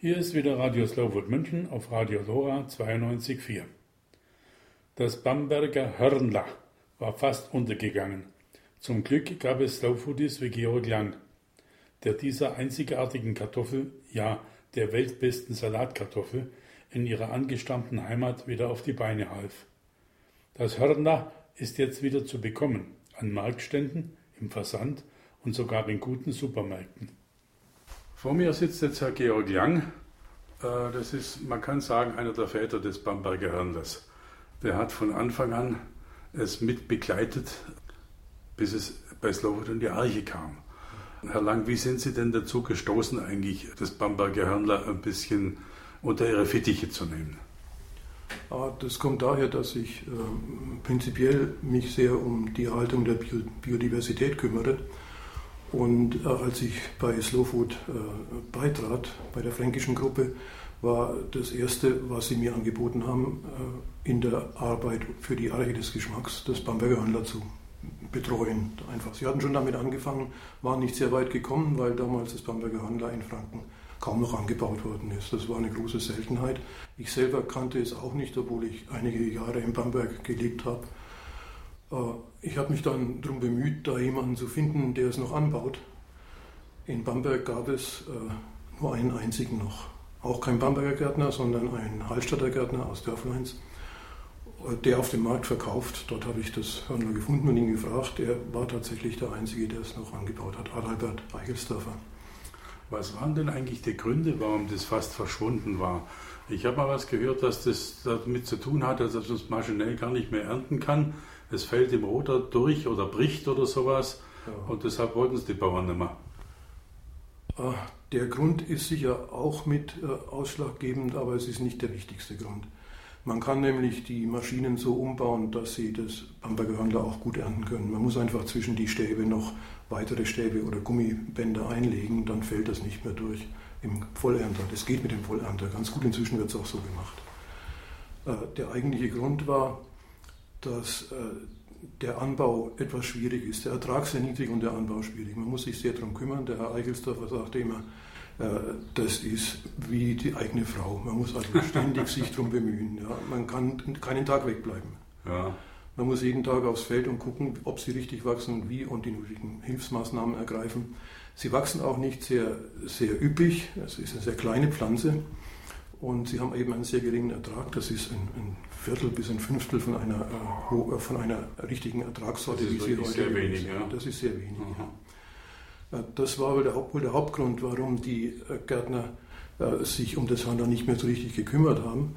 Hier ist wieder Radio Slowfood München auf Radio Lora 92,4. Das Bamberger Hörnla war fast untergegangen. Zum Glück gab es Slowfoodies wie Georg Lang, der dieser einzigartigen Kartoffel, ja der weltbesten Salatkartoffel, in ihrer angestammten Heimat wieder auf die Beine half. Das Hörnla ist jetzt wieder zu bekommen, an Marktständen, im Versand und sogar in guten Supermärkten. Vor mir sitzt jetzt Herr Georg Lang. Das ist, man kann sagen, einer der Väter des Bamberger Hörnlas. Der hat von Anfang an es mit begleitet, bis es bei Slowfood in die Arche kam. Herr Lang, wie sind Sie denn dazu gestoßen, eigentlich das Bamberger Hörnla ein bisschen unter Ihre Fittiche zu nehmen? Das kommt daher, dass ich prinzipiell mich sehr um die Erhaltung der Biodiversität kümmere. Und als ich bei Slowfood beitrat, bei der fränkischen Gruppe, war das Erste, was sie mir angeboten haben, in der Arbeit für die Arche des Geschmacks, das Bamberger Hörnla zu betreuen. Einfach. Sie hatten schon damit angefangen, waren nicht sehr weit gekommen, weil damals das Bamberger Hörnla in Franken kaum noch angebaut worden ist. Das war eine große Seltenheit. Ich selber kannte es auch nicht, obwohl ich einige Jahre in Bamberg gelebt habe. Ich habe mich dann darum bemüht, da jemanden zu finden, der es noch anbaut. In Bamberg gab es nur einen einzigen noch. Auch kein Bamberger Gärtner, sondern ein Hallstatter Gärtner aus Dörfleins, der auf dem Markt verkauft. Dort habe ich das Hörnla gefunden und ihn gefragt. Er war tatsächlich der Einzige, der es noch angebaut hat, Adalbert Eichelsdorfer. Was waren denn eigentlich die Gründe, warum das fast verschwunden war? Ich habe mal was gehört, dass das damit zu tun hat, dass man es maschinell gar nicht mehr ernten kann. Es fällt im Rotor durch oder bricht oder sowas. Ja. Und deshalb wollten es die Bauern nicht mehr. Der Grund ist sicher auch mit ausschlaggebend, aber es ist nicht der wichtigste Grund. Man kann nämlich die Maschinen so umbauen, dass sie das Bamberger Hörnla auch gut ernten können. Man muss einfach zwischen die Stäbe noch weitere Stäbe oder Gummibänder einlegen, dann fällt das nicht mehr durch im Vollernter. Das geht mit dem Vollernter ganz gut, inzwischen wird es auch so gemacht. Der eigentliche Grund war, dass der Anbau etwas schwierig ist. Der Ertrag sehr niedrig und der Anbau schwierig. Man muss sich sehr darum kümmern. Der Herr Eichelsdorfer sagte immer, das ist wie die eigene Frau. Man muss also ständig sich darum bemühen. Ja. Man kann keinen Tag wegbleiben. Ja. Man muss jeden Tag aufs Feld und gucken, ob sie richtig wachsen und wie und die nötigen Hilfsmaßnahmen ergreifen. Sie wachsen auch nicht sehr, sehr üppig. Es ist eine sehr kleine Pflanze. Und sie haben eben einen sehr geringen Ertrag. Das ist ein Viertel bis ein Fünftel von einer richtigen Ertragssorte, wie sie heute sehr wenig, ja. Das ist sehr wenig. Ja. Das war wohl der Hauptgrund, warum die Gärtner sich um das Hörnla nicht mehr so richtig gekümmert haben.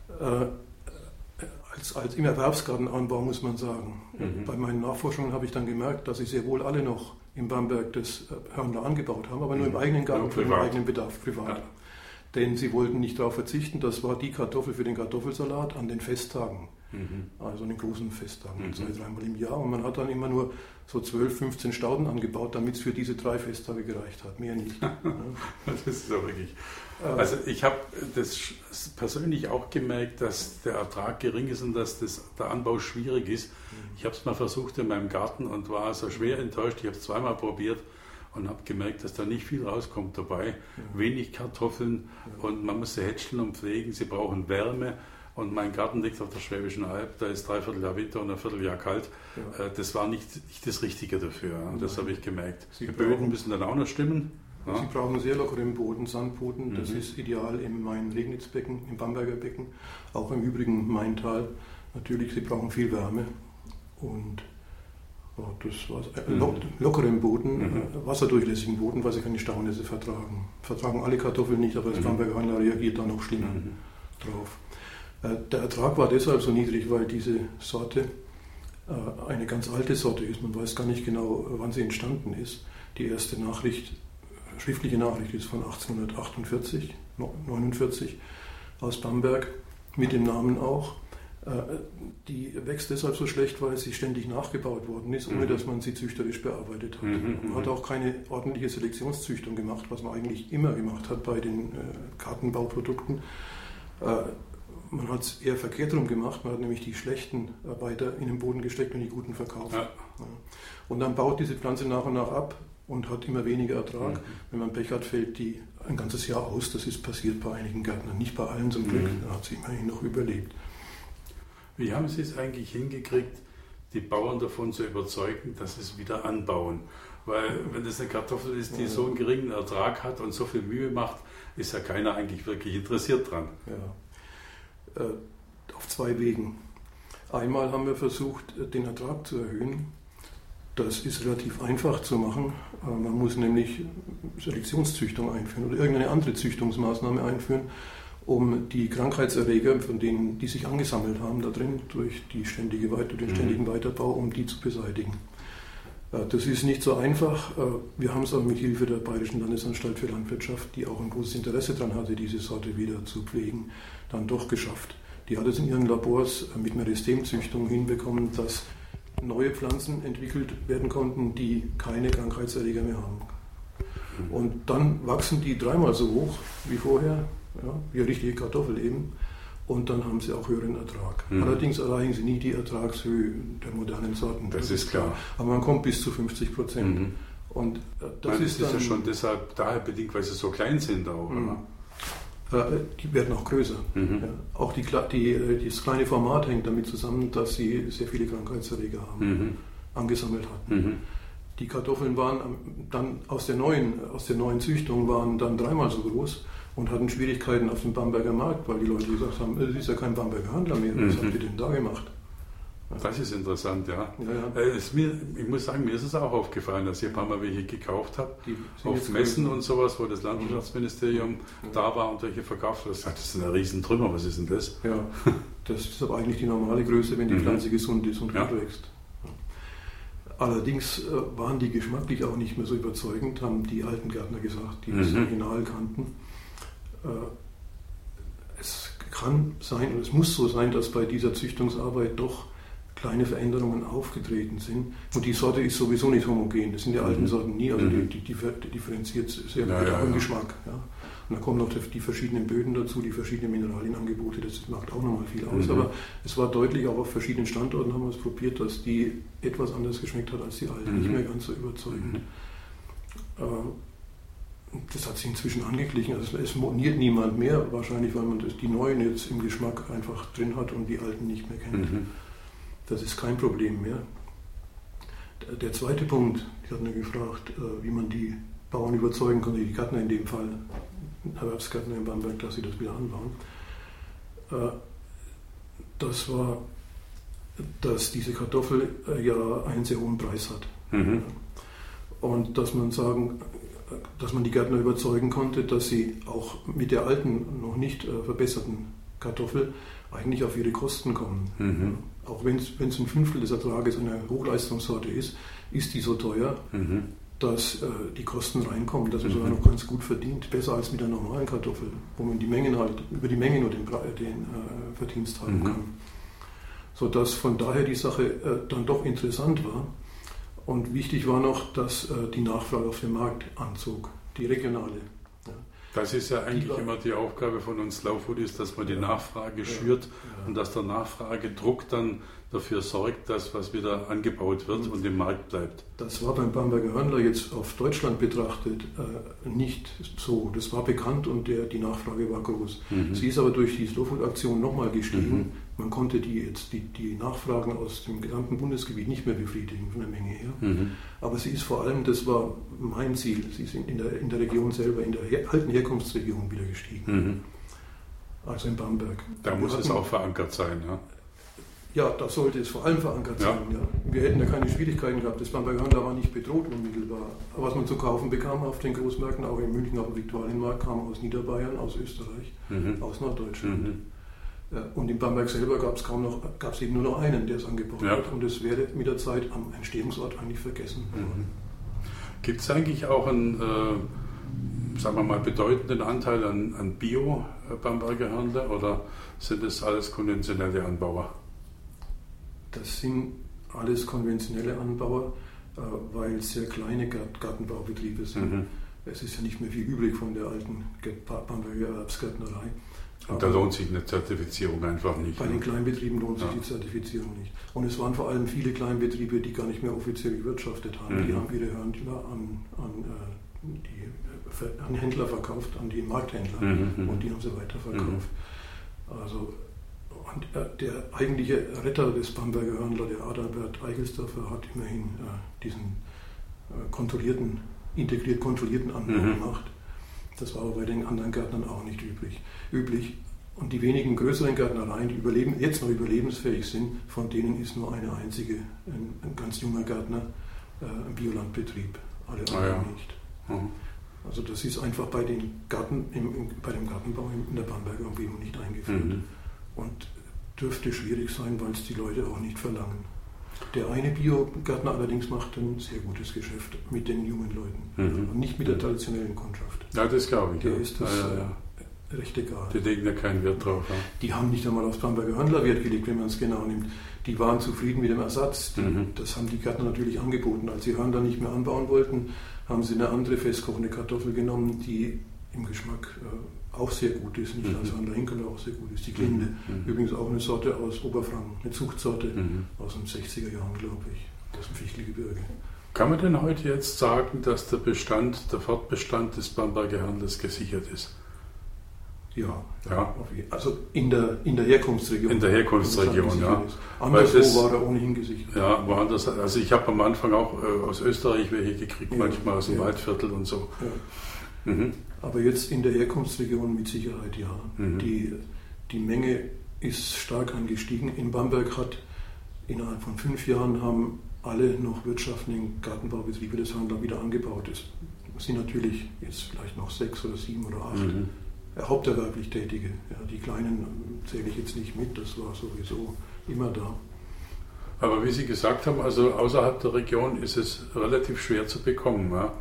Als im Erwerbsgartenanbau muss man sagen. Bei meinen Nachforschungen habe ich dann gemerkt, dass sie sehr wohl alle noch in Bamberg das Hörnla angebaut haben, aber nur im eigenen Garten für den eigenen Bedarf, privat. Ja. Denn sie wollten nicht darauf verzichten, das war die Kartoffel für den Kartoffelsalat an den Festtagen. Also an den großen Festtagen, 2-3 Mal im Jahr. Und man hat dann immer nur so 12, 15 Stauden angebaut, damit es für diese 3 Festtage gereicht hat, mehr nicht. Das ist so wirklich. Also ich habe das persönlich auch gemerkt, dass der Ertrag gering ist und dass der Anbau schwierig ist. Ich habe es mal versucht in meinem Garten und war also schwer enttäuscht. Ich habe es zweimal probiert und habe gemerkt, dass da nicht viel rauskommt dabei. Wenig Kartoffeln und man muss sie hätscheln und pflegen. Sie brauchen Wärme. Und mein Garten liegt auf der Schwäbischen Alb, da ist 3/4 Jahr Winter und 1/4 Jahr kalt. Ja. Das war nicht das Richtige dafür, das habe ich gemerkt. Die Böden müssen dann auch noch stimmen. Ja. Sie brauchen sehr lockeren Boden, Sandboden, das ist ideal im Main-Regnitz-Becken, im Bamberger Becken, auch im übrigen Maintal. Natürlich, Sie brauchen viel Wärme und das war lockeren Boden, wasserdurchlässigen Boden, weil Sie keine Staunässe vertragen. Vertragen alle Kartoffeln nicht, aber das Bamberger Hörnla reagiert da noch schlimmer drauf. Der Ertrag war deshalb so niedrig, weil diese Sorte eine ganz alte Sorte ist. Man weiß gar nicht genau, wann sie entstanden ist. Die erste schriftliche Nachricht ist von 1848, 49 aus Bamberg, mit dem Namen auch. Die wächst deshalb so schlecht, weil sie ständig nachgebaut worden ist, ohne dass man sie züchterisch bearbeitet hat. Man hat auch keine ordentliche Selektionszüchtung gemacht, was man eigentlich immer gemacht hat bei den Gartenbauprodukten. Man hat es eher verkehrt rum gemacht, man hat nämlich die schlechten weiter in den Boden gesteckt und die guten verkauft. Ja. Und dann baut diese Pflanze nach und nach ab und hat immer weniger Ertrag. Wenn man Pech hat, fällt die ein ganzes Jahr aus. Das ist passiert bei einigen Gärtnern, nicht bei allen zum Glück. Da hat sie immerhin noch überlebt. Wie haben Sie es eigentlich hingekriegt, die Bauern davon zu überzeugen, dass sie es wieder anbauen? Weil wenn das eine Kartoffel ist, die so einen geringen Ertrag hat und so viel Mühe macht, ist ja keiner eigentlich wirklich interessiert dran. Ja. Auf 2 Wegen. Einmal haben wir versucht, den Ertrag zu erhöhen. Das ist relativ einfach zu machen. Man muss nämlich Selektionszüchtung einführen oder irgendeine andere Züchtungsmaßnahme einführen, um die Krankheitserreger, von denen die sich angesammelt haben, da drin durch den ständigen Weiterbau, um die zu beseitigen. Das ist nicht so einfach. Wir haben es aber mit Hilfe der Bayerischen Landesanstalt für Landwirtschaft, die auch ein großes Interesse daran hatte, diese Sorte wieder zu pflegen, dann doch geschafft. Die hat es in ihren Labors mit Meristemzüchtung hinbekommen, dass neue Pflanzen entwickelt werden konnten, die keine Krankheitserreger mehr haben. Und dann wachsen die 3-mal so hoch wie vorher, ja, wie eine richtige Kartoffel eben. Und dann haben sie auch höheren Ertrag. Allerdings erreichen sie nie die Ertragshöhe der modernen Sorten. Das ist klar. Aber man kommt bis zu 50%. Und das ist ja schon deshalb daher bedingt, weil sie so klein sind auch. Die werden auch größer. Ja. Auch das kleine Format hängt damit zusammen, dass sie sehr viele Krankheitserreger haben, angesammelt hatten. Die Kartoffeln waren dann aus der neuen Züchtung waren dann 3-mal so groß und hatten Schwierigkeiten auf dem Bamberger Markt, weil die Leute gesagt haben, es ist ja kein Bamberger Handler mehr, was habt ihr denn da gemacht? Das ist interessant, ja. Ich muss sagen, mir ist es auch aufgefallen, dass ich ein paar Mal welche gekauft habe, auf Messen und sowas, wo das Landwirtschaftsministerium da war und welche verkauft hat. Das ist ein Riesentrümmer, was ist denn das? Ja, das ist aber eigentlich die normale Größe, wenn die Pflanze gesund ist und gut wächst. Allerdings waren die geschmacklich auch nicht mehr so überzeugend, haben die alten Gärtner gesagt, die das Original kannten. Es kann sein und es muss so sein, dass bei dieser Züchtungsarbeit doch kleine Veränderungen aufgetreten sind. Und die Sorte ist sowieso nicht homogen. Das sind die alten Sorten nie. Also die differenziert sehr gut im Geschmack. Ja. Und dann kommen noch die verschiedenen Böden dazu, die verschiedenen Mineralienangebote. Das macht auch nochmal viel aus. Aber es war deutlich, auch auf verschiedenen Standorten haben wir es probiert, dass die etwas anders geschmeckt hat als die alten. Nicht mehr ganz so überzeugend. Das hat sich inzwischen angeglichen. Also es moniert niemand mehr, wahrscheinlich, weil man die neuen jetzt im Geschmack einfach drin hat und die alten nicht mehr kennt. Das ist kein Problem mehr. Der zweite Punkt, ich hatte gefragt, wie man die Bauern überzeugen konnte, die Gärtner in dem Fall, Erwerbsgärtner in Bamberg, dass sie das wieder anbauen. Das war, dass diese Kartoffel ja einen sehr hohen Preis hat. Und dass man die Gärtner überzeugen konnte, dass sie auch mit der alten, noch nicht verbesserten Kartoffel eigentlich auf ihre Kosten kommen. Auch wenn es ein 1/5 des Ertrages einer Hochleistungssorte ist die so teuer, dass die Kosten reinkommen, dass man sogar noch ganz gut verdient. Besser als mit einer normalen Kartoffel, wo man über die Menge nur den Verdienst haben kann. Sodass von daher die Sache dann doch interessant war. Und wichtig war noch, dass die Nachfrage auf dem Markt anzog, die regionale. Das ist ja eigentlich immer die Aufgabe von uns Slow Foodies, dass man die Nachfrage schürt und dass der Nachfragedruck dann dafür sorgt, dass was wieder angebaut wird und im Markt bleibt. Das war beim Bamberger Hörnler jetzt auf Deutschland betrachtet nicht so. Das war bekannt und die Nachfrage war groß. Sie ist aber durch die Slow Food Aktion nochmal gestiegen. Man konnte die Nachfragen aus dem gesamten Bundesgebiet nicht mehr befriedigen von der Menge her. Aber sie ist vor allem, das war mein Ziel, sie ist in der Region selber, in der alten Herkunftsregion wieder gestiegen. Also in Bamberg. Da muss es auch verankert sein, ja? Ja, da sollte es vor allem verankert sein. Ja. Wir hätten da keine Schwierigkeiten gehabt. Das Bamberger Hörnler war nicht bedroht unmittelbar. Aber was man zu kaufen bekam auf den Großmärkten, auch in München auf dem Viktualienmarkt, kam aus Niederbayern, aus Österreich, aus Norddeutschland. Und in Bamberg selber gab es eben nur noch einen, der es angeboten hat. Und es wäre mit der Zeit am Entstehungsort eigentlich vergessen worden. Gibt es eigentlich auch einen, sagen wir mal, bedeutenden Anteil an Bio-Bamberger Hörnler oder sind das alles konventionelle Anbauer? Das sind alles konventionelle Anbauer, weil es sehr kleine Gartenbaubetriebe sind. Es ist ja nicht mehr viel übrig von der alten Bamberger Erwerbsgärtnerei. Und da lohnt sich eine Zertifizierung einfach nicht. Bei den Kleinbetrieben lohnt sich die Zertifizierung nicht. Und es waren vor allem viele Kleinbetriebe, die gar nicht mehr offiziell gewirtschaftet haben. Die haben ihre Hörnler an an Händler verkauft, an die Markthändler, und die haben sie weiterverkauft. Also, und der eigentliche Retter des Bamberger Hörnler, der Adalbert Eichelsdorfer, hat immerhin diesen integriert kontrollierten Anbau gemacht. Das war aber bei den anderen Gärtnern auch nicht üblich. Und die wenigen größeren Gärtnereien, die jetzt noch überlebensfähig sind, von denen ist nur eine einzige, ein ganz junger Gärtner, ein Biolandbetrieb. Alle anderen nicht. Also das ist einfach bei dem Gartenbau in der Bamberger Umgebung nicht eingeführt. Und dürfte schwierig sein, weil es die Leute auch nicht verlangen. Der eine Biogärtner allerdings macht ein sehr gutes Geschäft mit den jungen Leuten und nicht mit der traditionellen Kundschaft. Ja, das glaube ich. Der ist das recht egal. Die legen da keinen Wert drauf. Ja. Die haben nicht einmal aufs Bamberger Hörnler Wert gelegt, wenn man es genau nimmt. Die waren zufrieden mit dem Ersatz. Das haben die Gärtner natürlich angeboten. Als sie Hörnler nicht mehr anbauen wollten, haben sie eine andere festkochende Kartoffel genommen, die im Geschmack auch sehr gut ist, nicht als Hörnler Hinkel auch sehr gut ist. Die Glinde, übrigens auch eine Sorte aus Oberfranken, eine Zuchtsorte aus den 60er Jahren, glaube ich, aus dem Fichtelgebirge. Kann man denn heute jetzt sagen, dass der Fortbestand des Bamberger Hörnlers gesichert ist? Ja. Also in der Herkunftsregion. In der Herkunftsregion, ja. Anderswo war er ohnehin gesichert. Ja, woanders. Also ich habe am Anfang auch aus Österreich welche gekriegt, manchmal aus dem Waldviertel und so. Ja. Aber jetzt in der Herkunftsregion mit Sicherheit ja. Die Menge ist stark angestiegen. In Bamberg hat innerhalb von 5 Jahren haben alle noch wirtschaftlichen Gartenbaubetriebe des Hörnler wieder angebaut. Es sind natürlich jetzt vielleicht noch 6 oder 7 oder 8 haupterwerblich Tätige. Ja, die Kleinen zähle ich jetzt nicht mit, das war sowieso immer da. Aber wie Sie gesagt haben, also außerhalb der Region ist es relativ schwer zu bekommen. Ja?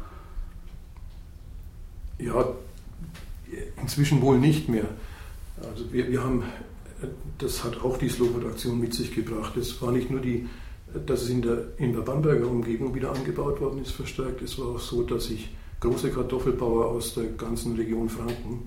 Ja, inzwischen wohl nicht mehr. Also wir haben, das hat auch die Slowfood-Aktion mit sich gebracht. Es war nicht nur dass es in der Bamberger Umgebung wieder angebaut worden ist, verstärkt. Es war auch so, dass sich große Kartoffelbauer aus der ganzen Region Franken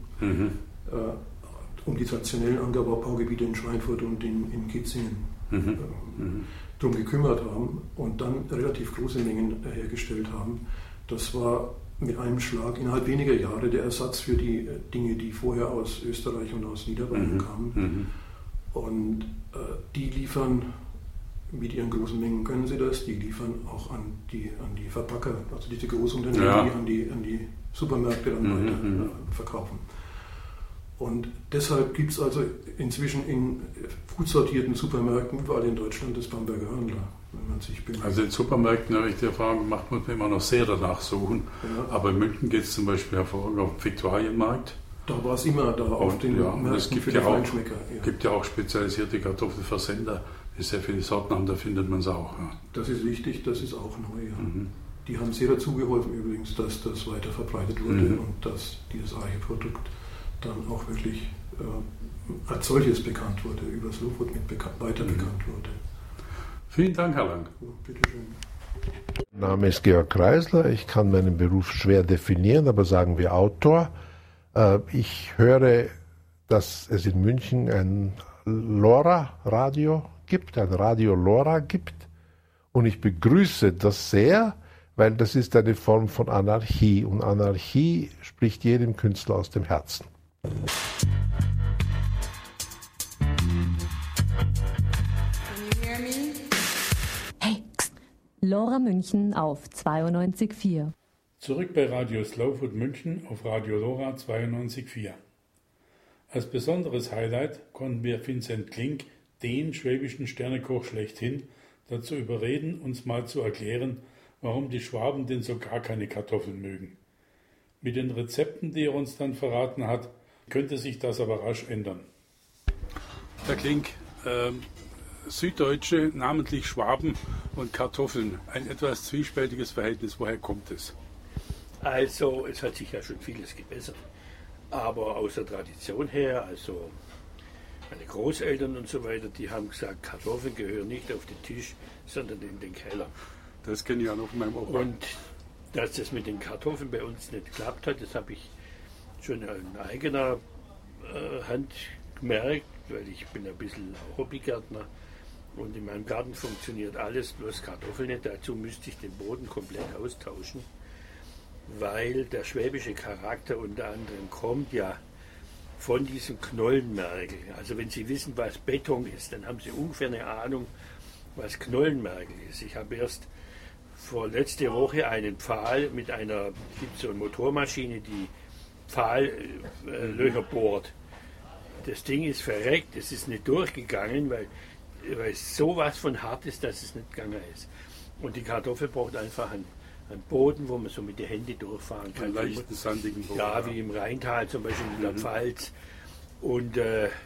um die traditionellen Anbaugebiete in Schweinfurt und in Kitzingen darum gekümmert haben und dann relativ große Mengen hergestellt haben. Das war mit einem Schlag innerhalb weniger Jahre der Ersatz für die Dinge, die vorher aus Österreich und aus Niederbayern kamen. Und die liefern, mit ihren großen Mengen können sie das, die liefern auch an die Verpacker, also diese Großunternehmen, die an die Supermärkte dann weiter verkaufen. Und deshalb gibt es also inzwischen in gut sortierten Supermärkten überall in Deutschland das Bamberger Hörnler, wenn man sich bemüht. Also in Supermärkten habe ich die Erfahrung gemacht, muss man immer noch sehr danach suchen. Ja. Aber in München geht es zum Beispiel hervorragend auf dem Viktualienmarkt. Da war es immer da auf den Märkten für die Feinschmecker. Es gibt ja auch spezialisierte Kartoffelversender, die sehr viele Sorten haben, da findet man es auch. Ja. Das ist richtig, das ist auch neu. Ja. Die haben sehr dazu geholfen übrigens, dass das weiter verbreitet wurde und dass dieses Eiche-Produkt dann auch wirklich als solches bekannt wurde, über Slowfood weiter bekannt wurde. Vielen Dank, Herr Lang. Bitte schön. Mein Name ist Georg Kreisler. Ich kann meinen Beruf schwer definieren, aber sagen wir Autor. Ich höre, dass es in München ein LoRa-Radio gibt, ein Radio LoRa gibt. Und ich begrüße das sehr, weil das ist eine Form von Anarchie. Und Anarchie spricht jedem Künstler aus dem Herzen. Hey, LoRa München auf 92,4. Zurück bei Radio Slowfood München auf Radio LoRa 92,4. Als besonderes Highlight konnten wir Vincent Klink, den schwäbischen Sternekoch schlechthin, dazu überreden, uns mal zu erklären, warum die Schwaben denn so gar keine Kartoffeln mögen. Mit den Rezepten, die er uns dann verraten hat, könnte sich das aber rasch ändern. Herr Klink, Süddeutsche, namentlich Schwaben und Kartoffeln, ein etwas zwiespältiges Verhältnis. Woher kommt es? Also, es hat sich ja schon vieles gebessert. Aber aus der Tradition her, also meine Großeltern und so weiter, die haben gesagt, Kartoffeln gehören nicht auf den Tisch, sondern in den Keller. Das kenne ich ja noch von meinem Opa. Und dass das mit den Kartoffeln bei uns nicht geklappt hat, das habe ich schon in eigener Hand gemerkt, weil ich bin ein bisschen Hobbygärtner und in meinem Garten funktioniert alles, bloß Kartoffeln nicht. Dazu müsste ich den Boden komplett austauschen. weil der schwäbische Charakter unter anderem kommt ja von diesem Knollenmergel. Also wenn Sie wissen, was Beton ist, dann haben Sie ungefähr eine Ahnung, was Knollenmergel ist. Ich habe erst letzte Woche einen Pfahl mit gibt so eine Motormaschine, die Pfahllöcher bohrt. Das Ding ist verreckt, es ist nicht durchgegangen, weil es sowas von hart ist, dass es nicht gegangen ist. Und die Kartoffel braucht einfach einen Boden, wo man so mit den Händen durchfahren kann. Einen leichten, sandigen Boden. Ja, wie im Rheintal zum Beispiel in der Pfalz. Und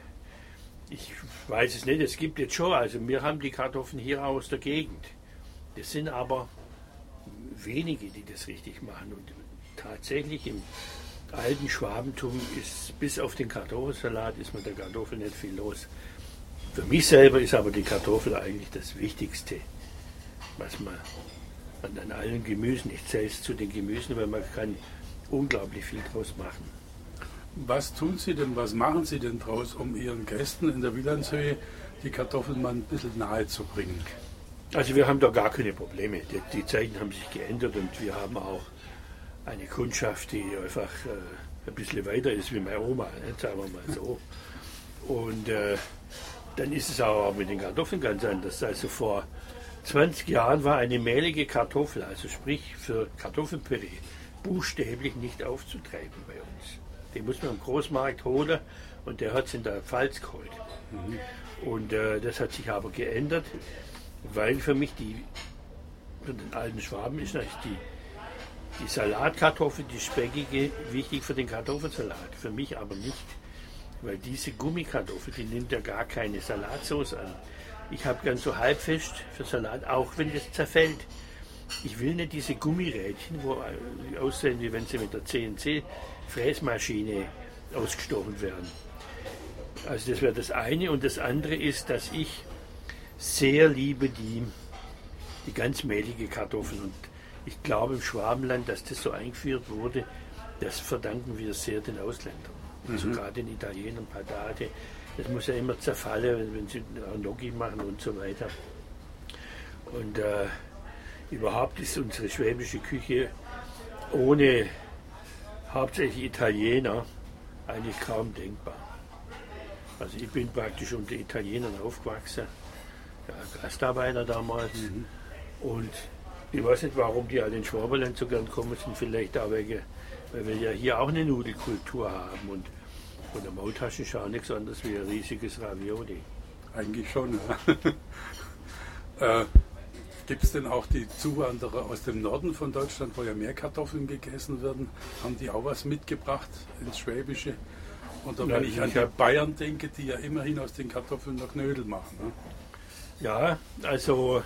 ich weiß es nicht, es gibt jetzt schon, also wir haben die Kartoffeln hier aus der Gegend. Das sind aber wenige, die das richtig machen. Und tatsächlich im alten Schwabentum ist bis auf den Kartoffelsalat ist mit der Kartoffel nicht viel los. Für mich selber ist aber die Kartoffel eigentlich das Wichtigste, was man an allen Gemüsen, ich zähle es zu den Gemüsen, weil man kann unglaublich viel draus machen. Was tun Sie denn, was machen Sie denn draus, um Ihren Gästen in der Wilhelmshöhe die Kartoffeln mal ein bisschen nahe zu bringen? Also wir haben da gar keine Probleme. Die Zeiten haben sich geändert und wir haben auch eine Kundschaft, die einfach ein bisschen weiter ist wie meine Oma, sagen wir mal so. Und dann ist es auch mit den Kartoffeln ganz anders. Also vor 20 Jahren war eine mehlige Kartoffel, also sprich für Kartoffelpüree, buchstäblich nicht aufzutreiben bei uns. Den muss man im Großmarkt holen und der hat es in der Pfalz geholt. Und das hat sich aber geändert, weil für mich für den alten Schwaben ist natürlich die Salatkartoffel, die speckige, wichtig für den Kartoffelsalat. Für mich aber nicht, weil diese Gummikartoffel, die nimmt ja gar keine Salatsauce an. Ich habe ganz so halbfest für Salat, auch wenn das zerfällt. Ich will nicht diese Gummirädchen, wo aussehen, wie wenn sie mit der CNC-Fräsmaschine ausgestochen werden. Also das wäre das eine. Und das andere ist, dass ich sehr liebe die ganz mehlige Kartoffel. Und ich glaube im Schwabenland, dass das so eingeführt wurde, das verdanken wir sehr den Ausländern. Also gerade den Italienern, Patate. Das muss ja immer zerfallen, wenn sie Gnocchi machen und so weiter. Und überhaupt ist unsere schwäbische Küche ohne hauptsächlich Italiener eigentlich kaum denkbar. Also ich bin praktisch unter Italienern aufgewachsen, ja, Gastarbeiter damals. Und ich weiß nicht, warum die alle in Schwabenland so gern kommen sind, vielleicht auch weil wir ja hier auch eine Nudelkultur haben. Und von der Maultasche ist auch nichts anderes wie ein riesiges Ravioli. Eigentlich schon, ja. Gibt es denn auch die Zuwanderer aus dem Norden von Deutschland, wo ja mehr Kartoffeln gegessen werden? Haben die auch was mitgebracht ins Schwäbische? Oder wenn ich an die Bayern denke, die ja immerhin aus den Kartoffeln noch Knödel machen. Ne? Ja, also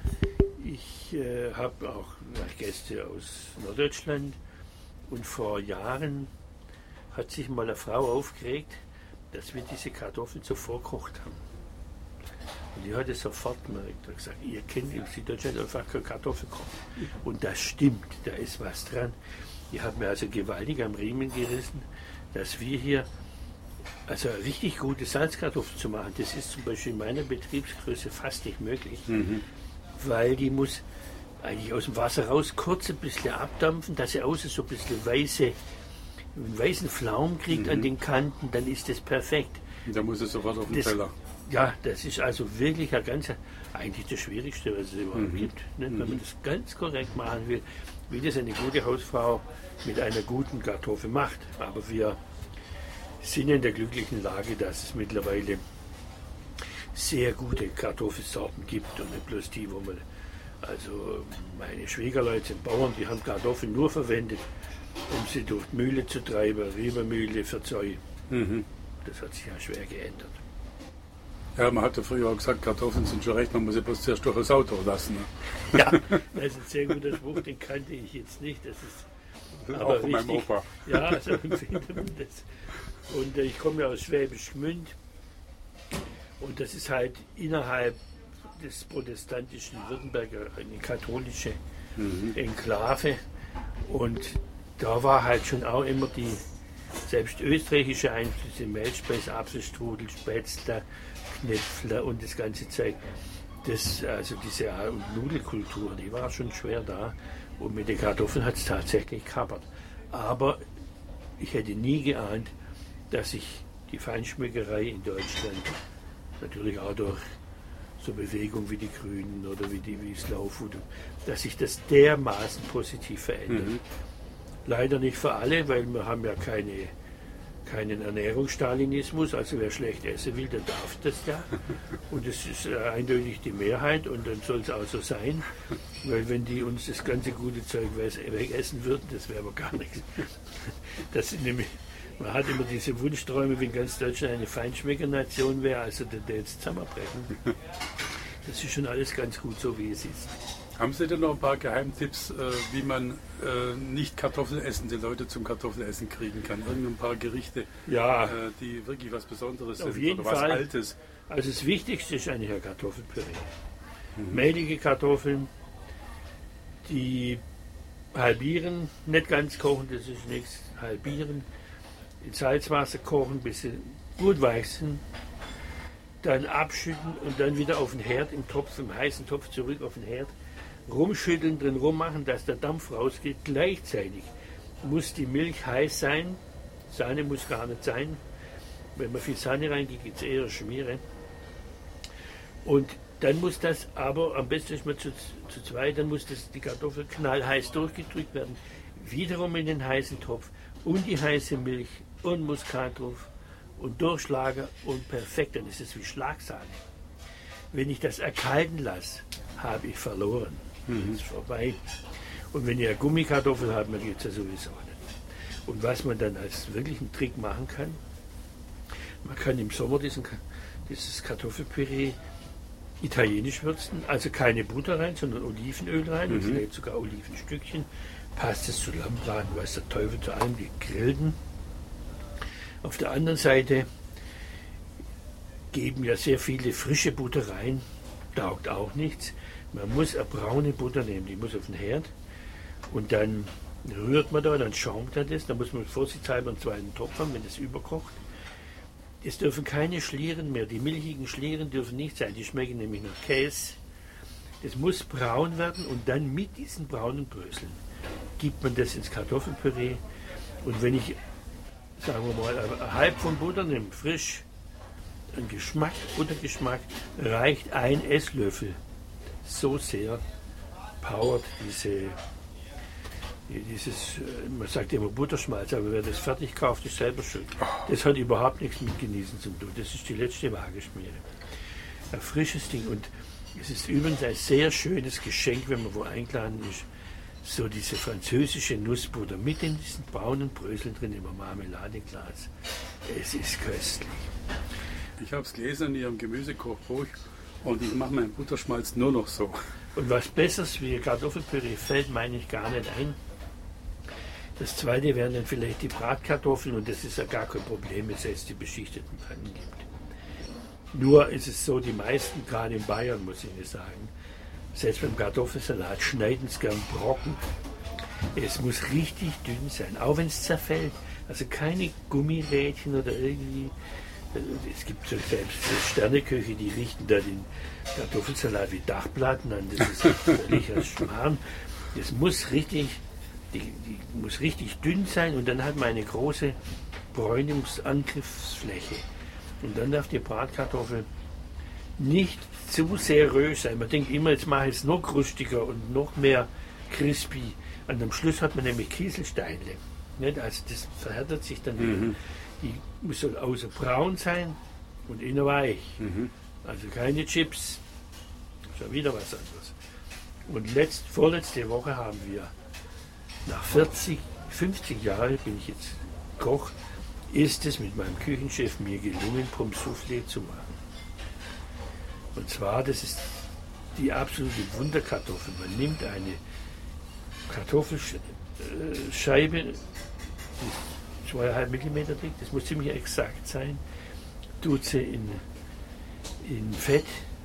ich habe auch Gäste aus Norddeutschland und vor Jahren hat sich mal eine Frau aufgeregt, dass wir diese Kartoffeln so vorgekocht haben. Und die hat es sofort gemerkt und gesagt, ihr kennt in Süddeutschland einfach keine Kartoffel kochen. Und das stimmt, da ist was dran. Die hat mir also gewaltig am Riemen gerissen, dass wir hier, also richtig gute Salzkartoffeln zu machen, das ist zum Beispiel in meiner Betriebsgröße fast nicht möglich, weil die muss eigentlich aus dem Wasser raus kurz ein bisschen abdampfen, dass sie außen so ein bisschen einen weißen Flaum kriegt an den Kanten, dann ist das perfekt. Und da muss es sofort auf den Teller. Ja, das ist also wirklich eigentlich das Schwierigste, was es überhaupt gibt. Ne? Wenn man das ganz korrekt machen will, wie das eine gute Hausfrau mit einer guten Kartoffel macht. Aber wir sind in der glücklichen Lage, dass es mittlerweile sehr gute Kartoffelsorten gibt und nicht bloß die, wo man, also meine Schwiegerleute sind Bauern, die haben Kartoffeln nur verwendet, um sie durch die Mühle zu treiben, Riebermühle für Zeug. Das hat sich ja schwer geändert. Ja, man hatte früher auch gesagt, Kartoffeln sind schon recht, man muss sie bloß zuerst durch das Auto lassen. Ne? Ja, das ist ein sehr guter Spruch, den kannte ich jetzt nicht. Das ist aber auch von meinem Opa. Ja, so empfindet man das. Und ich komme ja aus Schwäbisch Gmünd und das ist halt innerhalb des protestantischen Württemberger eine katholische Enklave. Und da war halt schon auch immer die selbst österreichische Einflüsse, Mehlspeis, Apfelstrudel, Spätzle, Knäpfler und das ganze Zeug. Also diese Nudelkultur, die war schon schwer da. Und mit den Kartoffeln hat es tatsächlich gehappert. Aber ich hätte nie geahnt, dass sich die Feinschmeckerei in Deutschland, natürlich auch durch so Bewegungen wie die Grünen oder wie Slow Food, dass sich das dermaßen positiv verändert. Leider nicht für alle, weil wir haben ja keinen Ernährungsstalinismus, also wer schlecht essen will, der darf das ja. Und es ist eindeutig die Mehrheit und dann soll es auch so sein, weil wenn die uns das ganze gute Zeug wegessen würden, das wäre aber gar nichts. Das sind nämlich, man hat immer diese Wunschträume, wenn ganz Deutschland eine Feinschmeckernation wäre, also der jetzt zusammenbrechen. Das ist schon alles ganz gut so, wie es ist. Haben Sie denn noch ein paar Geheimtipps, wie man nicht Kartoffelessen, die Leute zum Kartoffelessen kriegen kann? Irgendein paar Gerichte, die wirklich was Besonderes Auf sind jeden oder was Fall. Altes? Also das Wichtigste ist eigentlich ein Kartoffelpüree. Mehlige Kartoffeln, die halbieren, nicht ganz kochen, das ist nichts, halbieren, in Salzwasser kochen, bis sie gut weich sind, dann abschütten und dann wieder auf den Herd im heißen Topf zurück auf den Herd, rumschütteln, drin rummachen, dass der Dampf rausgeht. Gleichzeitig muss die Milch heiß sein, Sahne muss gar nicht sein. Wenn man viel Sahne reingeht, gibt es eher Schmiere. Und dann muss das aber, am besten ist man zu zweit, dann muss die Kartoffel knallheiß durchgedrückt werden. Wiederum in den heißen Topf und die heiße Milch und Muskat drauf und Durchschlager und perfekt, dann ist es wie Schlagsahne. Wenn ich das erkalten lasse, habe ich verloren. Das ist vorbei. Und wenn ihr Gummikartoffel habt, dann gibt es ja sowieso nicht. Und was man dann als wirklichen Trick machen kann, man kann im Sommer dieses Kartoffelpüree italienisch würzen, also keine Butter rein, sondern Olivenöl rein, und vielleicht sogar Olivenstückchen, passt es zu Lammbraten, weiß der Teufel zu allem, die grillten. Auf der anderen Seite geben ja sehr viele frische Butter rein, taugt auch nichts. Man muss eine braune Butter nehmen, die muss auf den Herd und dann rührt man da, dann schaumt er das, dann muss man vorsichtshalber einen zweiten Topf haben, wenn das überkocht. Es dürfen keine Schlieren mehr, die milchigen Schlieren dürfen nicht sein, die schmecken nämlich nach Käse. Das muss braun werden und dann mit diesen braunen Bröseln gibt man das ins Kartoffelpüree und wenn ich, sagen wir mal, eine halb von Butter nehme, frisch, ein Geschmack, Buttergeschmack, reicht ein Esslöffel. So sehr powert man sagt immer Butterschmalz, aber wer das fertig kauft, ist selber schuld. Das hat überhaupt nichts mit Genießen zu tun. Das ist die letzte Waageschmiere. Ein frisches Ding und es ist übrigens ein sehr schönes Geschenk, wenn man wo eingeladen ist. So diese französische Nussbutter mit in diesen braunen Bröseln drin im Marmeladeglas. Es ist köstlich. Ich habe es gelesen in Ihrem Gemüsekochbuch und ich mache meinen Butterschmalz nur noch so. Und was Besseres wie Kartoffelpüree fällt, meine ich, gar nicht ein. Das zweite wären dann vielleicht die Bratkartoffeln und das ist ja gar kein Problem, wenn es jetzt die beschichteten Pfannen gibt. Nur ist es so, die meisten, gerade in Bayern, muss ich Ihnen sagen, selbst beim Kartoffelsalat schneiden es gern Brocken. Es muss richtig dünn sein, auch wenn es zerfällt. Also keine Gummirädchen oder irgendwie. Es gibt so selbst Sterneköche, die richten da den Kartoffelsalat wie Dachplatten an. Das ist völlig ein Schmarrn. Das muss richtig, die muss richtig dünn sein und dann hat man eine große Bräunungsangriffsfläche. Und dann darf die Bratkartoffel nicht zu sehr rös sein. Man denkt immer, jetzt mache ich es noch krustiger und noch mehr crispy. Und am Schluss hat man nämlich Kieselsteine. Also das verhärtet sich dann wieder. Die muss dann außen braun sein und innen weich. Also keine Chips. Schon wieder was anderes. Und vorletzte Woche haben wir, nach 50 Jahren bin ich jetzt Koch, ist es mit meinem Küchenchef mir gelungen, Pommes Soufflé zu machen. Und zwar, das ist die absolute Wunderkartoffel. Man nimmt eine Kartoffelscheibe, die 2,5 mm dick, das muss ziemlich exakt sein, tut sie in Fett,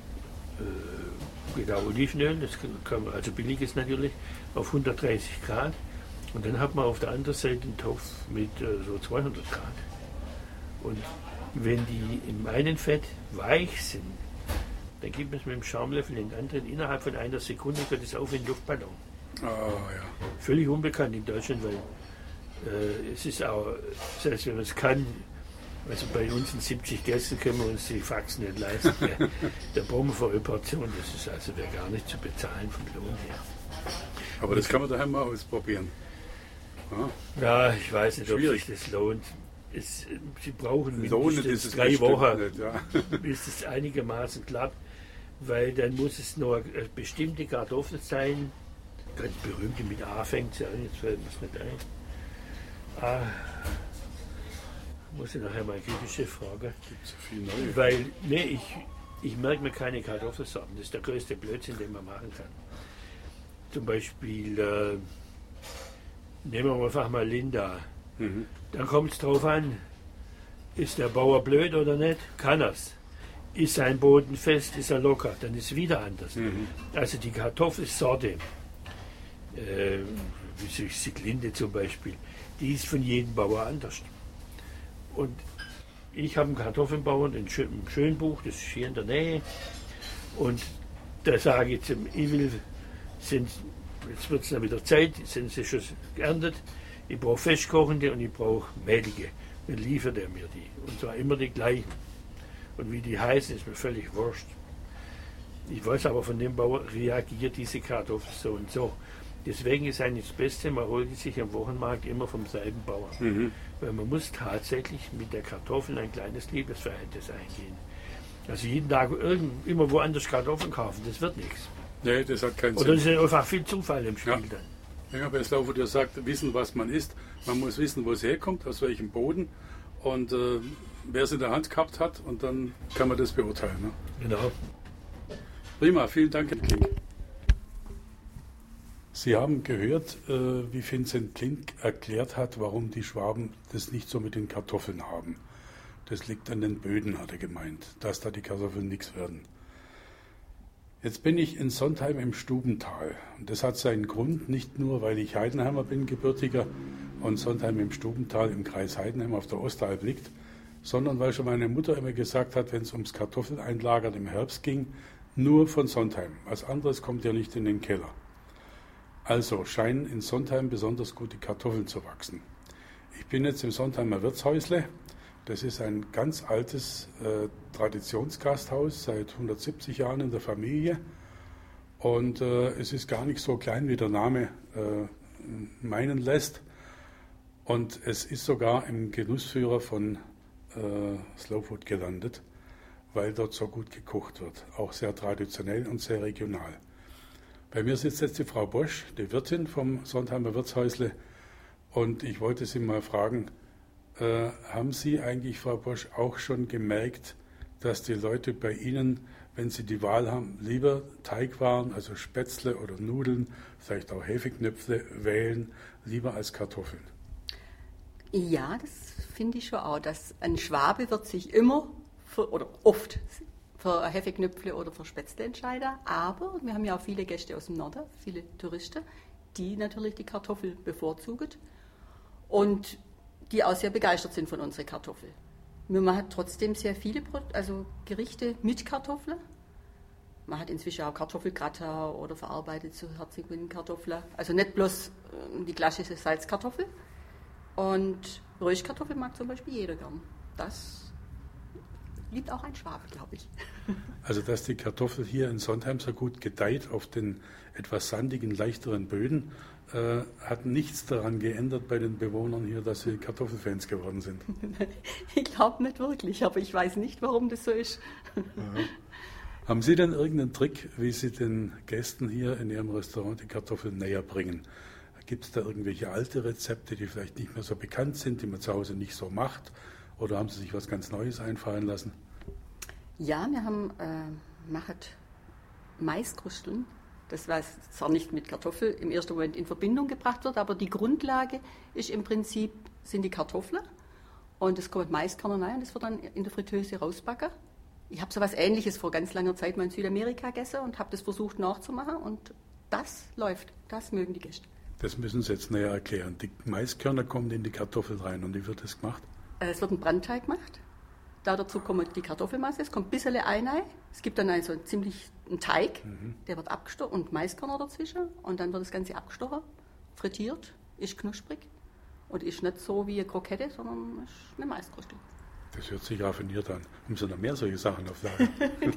geht auch Olivenöl, das kann man, also billiges natürlich, auf 130 Grad. Und dann hat man auf der anderen Seite einen Topf mit so 200 Grad. Und wenn die im einen Fett weich sind, dann gibt man es mit dem Schaumlöffel in den anderen. Innerhalb von einer Sekunde geht es auf wie ein Luftballon. Oh, ja. Völlig unbekannt in Deutschland, weil es ist auch, selbst wenn man es kann, also bei uns in 70 Gästen können wir uns die Faxen nicht leisten. Der brauchen wir für eine Portion, das ist also wäre gar nicht zu bezahlen vom Lohn her. Aber das kann man daheim mal ausprobieren. Ja, ich weiß nicht, Schwierig. ob sich das lohnt. Sie brauchen mindestens 3 Wochen, nicht, ja. bis es einigermaßen klappt, weil dann muss es nur eine bestimmte Kartoffel sein, ganz berühmte mit A fängt sie an, jetzt fällt mir es nicht ein. Muss ich nachher mal kritische Frage. Gibt so viel Neues. Weil, nee, ich merke mir keine Kartoffelsorten, das ist der größte Blödsinn, den man machen kann. Zum Beispiel, nehmen wir einfach mal Linda. Dann kommt es drauf an, ist der Bauer blöd oder nicht? Kann er's. Ist sein Boden fest, ist er locker, dann ist es wieder anders. Also die Kartoffelsorte, wie Sieglinde zum Beispiel, die ist von jedem Bauer anders. Und ich habe einen Kartoffelbauern in Schönbuch, das ist hier in der Nähe. Und da sage ich zum Evil, jetzt wird es dann wieder Zeit, sind sie schon geerntet. Ich brauche festkochende und ich brauche mehlige. Dann liefert er mir die. Und zwar immer die gleichen. Und wie die heißen, ist mir völlig wurscht. Ich weiß aber, von dem Bauer reagiert diese Kartoffel so und so. Deswegen ist eigentlich das Beste, man holt die sich am Wochenmarkt immer vom selben Bauer. Weil man muss tatsächlich mit der Kartoffel ein kleines Liebesverhältnis eingehen. Also jeden Tag immer woanders Kartoffeln kaufen, das wird nichts. Nee, das hat keinen Oder Sinn. ist einfach viel Zufall im Spiel dann. Ja, bei Slavo, der sagt, wissen, was man isst. Man muss wissen, wo es herkommt, aus welchem Boden und wer es in der Hand gehabt hat, und dann kann man das beurteilen. Ne? Genau. Prima, vielen Dank, Herr Klink. Sie haben gehört, wie Vincent Klink erklärt hat, warum die Schwaben das nicht so mit den Kartoffeln haben. Das liegt an den Böden, hat er gemeint, dass da die Kartoffeln nichts werden. Jetzt bin ich in Sontheim im Stubental. Und das hat seinen Grund, nicht nur, weil ich Heidenheimer bin, gebürtiger, und Sontheim im Stubental im Kreis Heidenheim auf der Ostalb liegt, sondern weil schon meine Mutter immer gesagt hat, wenn es ums Kartoffeleinlagern im Herbst ging, nur von Sontheim. Was anderes kommt ja nicht in den Keller. Also scheinen in Sontheim besonders gute Kartoffeln zu wachsen. Ich bin jetzt im Sontheimer Wirtshäusle. Das ist ein ganz altes Traditionsgasthaus, seit 170 Jahren in der Familie. Und es ist gar nicht so klein, wie der Name meinen lässt. Und es ist sogar im Genussführer von Slow Food gelandet, weil dort so gut gekocht wird. Auch sehr traditionell und sehr regional. Bei mir sitzt jetzt die Frau Bosch, die Wirtin vom Sontheimer Wirtshäusle. Und ich wollte Sie mal fragen, haben Sie eigentlich, Frau Bosch, auch schon gemerkt, dass die Leute bei Ihnen, wenn sie die Wahl haben, lieber Teigwaren, also Spätzle oder Nudeln, vielleicht auch Hefeknöpfe wählen, lieber als Kartoffeln? Ja, das finde ich schon auch. Dass ein Schwabe wird sich immer oder oft für Hefeknöpfle oder für Spätzle entscheiden. Aber wir haben ja auch viele Gäste aus dem Norden, viele Touristen, die natürlich die Kartoffel bevorzugen und die auch sehr begeistert sind von unserer Kartoffel. Wir machen trotzdem sehr viele Gerichte mit Kartoffeln. Man hat inzwischen auch Kartoffelgratin oder verarbeitet zu herzigen Kartoffeln. Also nicht bloß die klassische Salzkartoffel. Und Röstkartoffel mag zum Beispiel jeder gern. Das liebt auch ein Schwabe, glaube ich. Also dass die Kartoffel hier in Sontheim so gut gedeiht auf den etwas sandigen, leichteren Böden, hat nichts daran geändert bei den Bewohnern hier, dass sie Kartoffelfans geworden sind. Ich glaube nicht wirklich, aber ich weiß nicht, warum das so ist. Haben Sie denn irgendeinen Trick, wie Sie den Gästen hier in Ihrem Restaurant die Kartoffeln näher bringen? Gibt es da irgendwelche alte Rezepte, die vielleicht nicht mehr so bekannt sind, die man zu Hause nicht so macht? Oder haben Sie sich was ganz Neues einfallen lassen? Ja, wir machen Maiskrusteln. Das, was zwar nicht mit Kartoffel im ersten Moment in Verbindung gebracht wird, aber die Grundlage ist im Prinzip, sind die Kartoffeln. Und es kommt Maiskörner rein und das wird dann in der Fritteuse rausbacken. Ich habe so etwas Ähnliches vor ganz langer Zeit mal in Südamerika gegessen und habe das versucht nachzumachen. Und das läuft, das mögen die Gäste. Das müssen Sie jetzt näher erklären. Die Maiskörner kommen in die Kartoffel rein und wie wird das gemacht? Es wird ein Brandteig gemacht Dazu kommt die Kartoffelmasse, es kommt ein bisschen Ei. Es gibt dann also einen Teig, der wird abgestochen und Maiskörner dazwischen. Und dann wird das Ganze abgestochen, frittiert, ist knusprig und ist nicht so wie eine Krokette, sondern ist eine Maiskruste. Das hört sich raffiniert an. Haben Sie noch mehr solche Sachen auf Lager?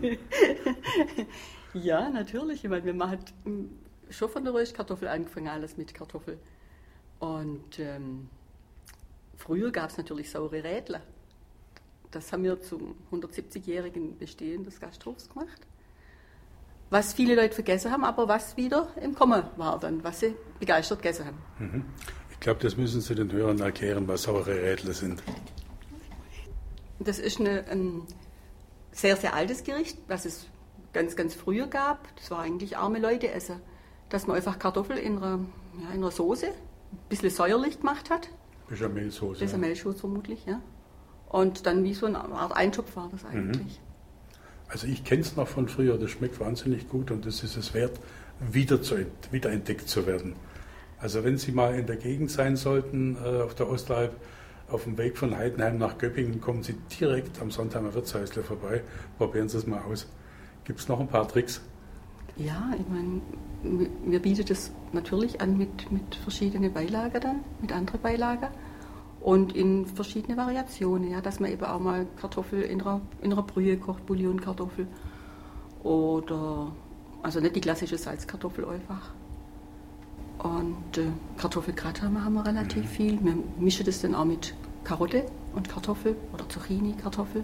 Ja, natürlich. Ich meine, wir haben schon von der Röstkartoffel angefangen, alles mit Kartoffel. Und früher gab es natürlich saure Rädler. Das haben wir zum 170-jährigen Bestehen des Gasthofs gemacht. Was viele Leute vergessen haben, aber was wieder im Kommen war dann, was sie begeistert gegessen haben. Ich glaube, das müssen Sie den Hörern erklären, was saure Rädler sind. Das ist ein sehr, sehr altes Gericht, was es ganz, ganz früher gab. Das war eigentlich arme Leute essen. Dass man einfach Kartoffel in einer Soße, ein bisschen säuerlich gemacht hat. Bechamelsoße. Bechamelsoße vermutlich, ja. Und dann wie so eine Art Eintopf war das eigentlich. Also ich kenne es noch von früher, das schmeckt wahnsinnig gut und es ist es wert, wiederentdeckt zu werden. Also wenn Sie mal in der Gegend sein sollten, auf der Ostalb, auf dem Weg von Heidenheim nach Göppingen, kommen Sie direkt am Sonntag Wirtshäusle vorbei. Probieren Sie es mal aus. Gibt es noch ein paar Tricks? Ja, ich meine, wir bieten das natürlich an mit verschiedenen Beilagen dann, mit anderen Beilagen. Und in verschiedene Variationen, ja, dass man eben auch mal Kartoffel in einer Brühe kocht, Bouillonkartoffel. Oder, also nicht die klassische Salzkartoffel einfach. Und Kartoffelgratin haben wir relativ viel. Wir mischen das dann auch mit Karotte und Kartoffel oder Zucchini-Kartoffel.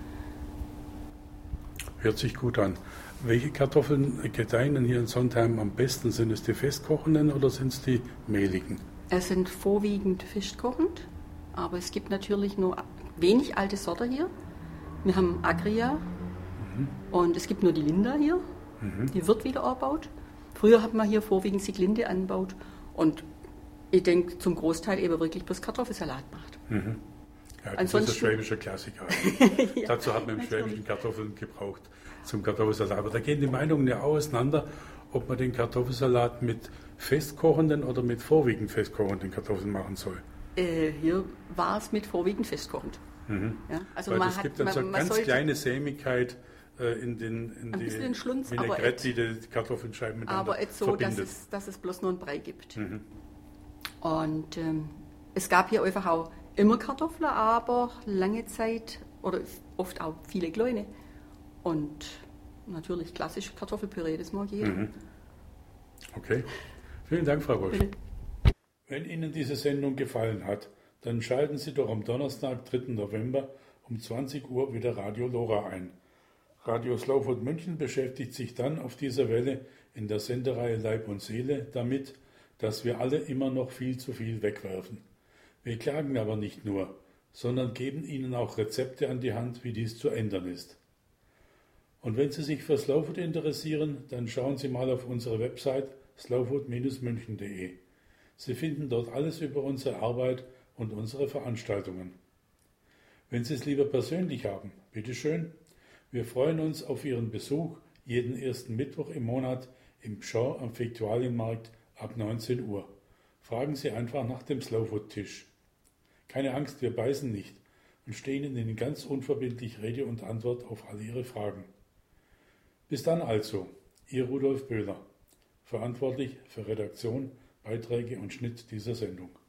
Hört sich gut an. Welche Kartoffeln gedeihen denn hier in Sontheim am besten? Sind es die festkochenden oder sind es die mehligen? Es sind vorwiegend festkochend, aber es gibt natürlich nur wenig alte Sorte hier. Wir haben Agria und es gibt nur die Linda hier. Die wird wieder angebaut. Früher hat man hier vorwiegend Sieglinde angebaut und ich denke zum Großteil eben wirklich bloß Kartoffelsalat macht. Ja, das ist ein schwäbischer Klassiker. Ja, dazu hat man im Schwäbischen Kartoffeln gebraucht zum Kartoffelsalat. Aber da gehen die Meinungen ja auch auseinander, ob man den Kartoffelsalat mit festkochenden oder mit vorwiegend festkochenden Kartoffeln machen soll. Hier war es mit vorwiegend festkochend. Ja, also es gibt dann so eine ganz kleine Sämigkeit in die Schlunz, Vinaigrette, die die Kartoffelscheiben miteinander aber jetzt so, verbindet. dass es bloß nur einen Brei gibt. Und es gab hier einfach auch immer Kartoffeln, aber lange Zeit oder oft auch viele kleine. Und natürlich klassisch Kartoffelpüree, das mag jeder. Okay, vielen Dank, Frau Wolf. Bitte. Wenn Ihnen diese Sendung gefallen hat, dann schalten Sie doch am Donnerstag, 3. November um 20 Uhr wieder Radio Lora ein. Radio Slowfood München beschäftigt sich dann auf dieser Welle in der Sendereihe Leib und Seele damit, dass wir alle immer noch viel zu viel wegwerfen. Wir klagen aber nicht nur, sondern geben Ihnen auch Rezepte an die Hand, wie dies zu ändern ist. Und wenn Sie sich für Slowfood interessieren, dann schauen Sie mal auf unsere Website slowfood-münchen.de. Sie finden dort alles über unsere Arbeit und unsere Veranstaltungen. Wenn Sie es lieber persönlich haben, bitteschön. Wir freuen uns auf Ihren Besuch jeden ersten Mittwoch im Monat im Pschorr am Viktualienmarkt ab 19 Uhr. Fragen Sie einfach nach dem Slowfood-Tisch. Keine Angst, wir beißen nicht und stehen Ihnen ganz unverbindlich Rede und Antwort auf alle Ihre Fragen. Bis dann also, Ihr Rudolf Böhler, verantwortlich für Redaktion, Beiträge und Schnitt dieser Sendung.